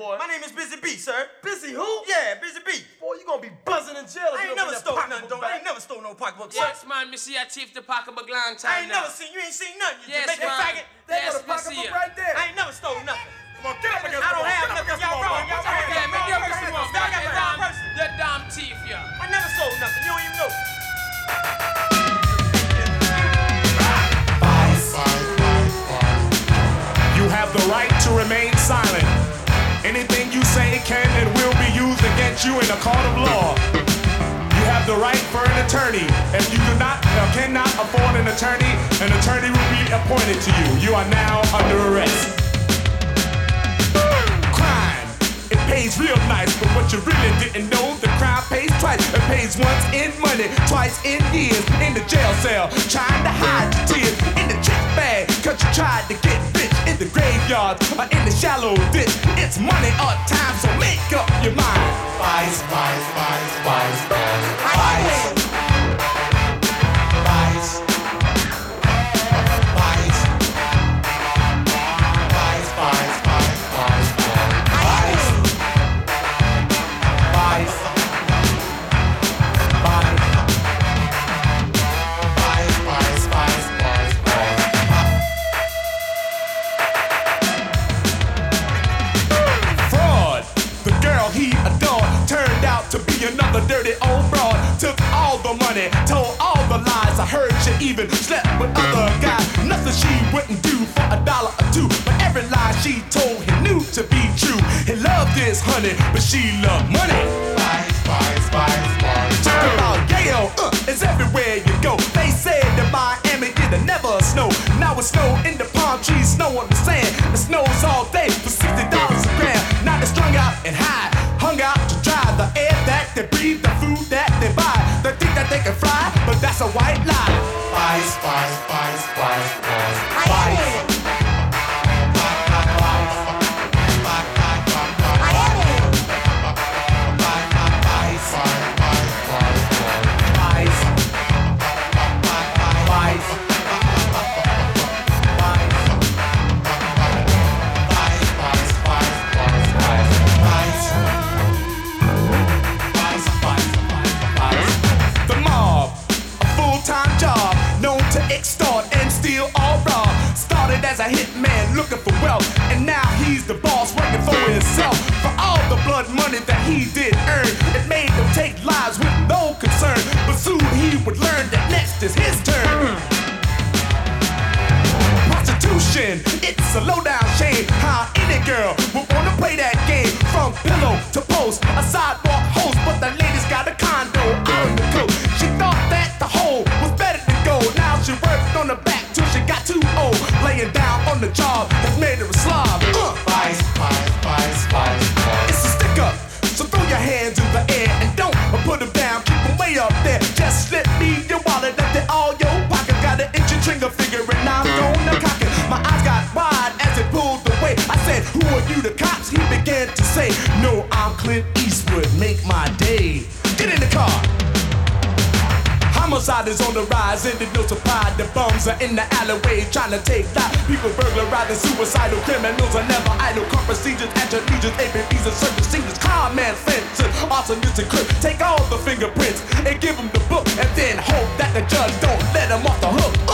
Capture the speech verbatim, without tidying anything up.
boy? My name is Busy B, sir. Busy who? Yeah, Busy B. Boy, you gonna be buzzing in jail if I you ain't don't never bring that stole nothing, pocketbook though. I back. ain't never stole no pocketbook, sir. Yes, man, me see a thief the pocketbook long time I ain't now. never seen, you ain't seen nothing, you Yes, Jamaican man. faggot. There Yes, go the me see pocketbook ya. right there. I ain't never stole nothing. Come on, get up against I the don't wall. have Get up nothing. against the Y'all wall, wrong. boy. Y'all Put your wrong. hands Yeah, up. make your Put your pussy hands one up. back, got you the wrong damn, person. you damn thief, yeah. I never sold nothing. You don't even know. You have the right to remain silent. Anything you say can and will be used against you in a court of law. You have the right for an attorney. If you do not or cannot afford an attorney, an attorney will be appointed to you. You are now under arrest. Crime. It pays real nice, but what you really didn't know, the crime pays twice. It pays once in money, twice in years. In the jail cell, trying to hide your tears. In the trick bag, cause you tried to get rich. In the graveyard, or in the shallow ditch. It's money or time, so make up your mind. Vice, vice, vice, vice, vice, vice. Vice. Vice. Vice, vice, vice, vice, vice. Vice. Vice, vice, vice, vice, vice. Fraud. The girl he adored turned out to be another dirty old broad. Took all the money, told all the lies. I heard she even slept with other guys. Nothing she wouldn't do for a dollar or two. But every lie she told he knew to be true. He loved his honey, but she loved money. Spice, spice, spice, spice. Talk about Yale, uh, it's everywhere you go. They said that Miami it'll never snow. Now it's snow in the palm trees, snow on the sand. It snows all day for sixty dollars a gram. Now they're strung out and high, hung out to dry. The air that they breathe, the food that they buy. They think that they can fly, but that's a white lie. Spice, spice, spice, spice, spice, spice. The mob, a full-time job, known to extort and steal all raw. Started as a hitman looking for wealth, and now he's the boss working for himself. For all the blood money that he did earn, it made him take lives with no concern. But soon he would learn that next is his turn. Prostitution, it's a low-down shame how any girl would wanna play that game. From pillow to post, a sidewalk host, but the lady's got a condo out on the coast. She thought that the hole was better than gold. Now she worked on the back till she got too old. Laying down on the job has made her a slob. Uh. Vice, vice, vice, vice, vice. It's a stick up, so throw your hands in the air and don't put them down. Keep them way up there. Just slip me your wallet, left it all your pocket. Got an inch and trigger finger and I'm gonna cock it. My eyes got wide as it pulled away. I said, who are you, the cops? He began to say, no, I'm Clint Eastwood, make my day. Get in the car. Homicide is on the rise and there's no surprise. The bums are in the alleyway trying to take life. People burglarizing, suicidal criminals are never idle. Court procedures, anti-legions, A P Bs and circus seniors. Con man, fences, arsonists and crooks. Take all the fingerprints and give them the book, and then hope that the judge don't let them off the hook.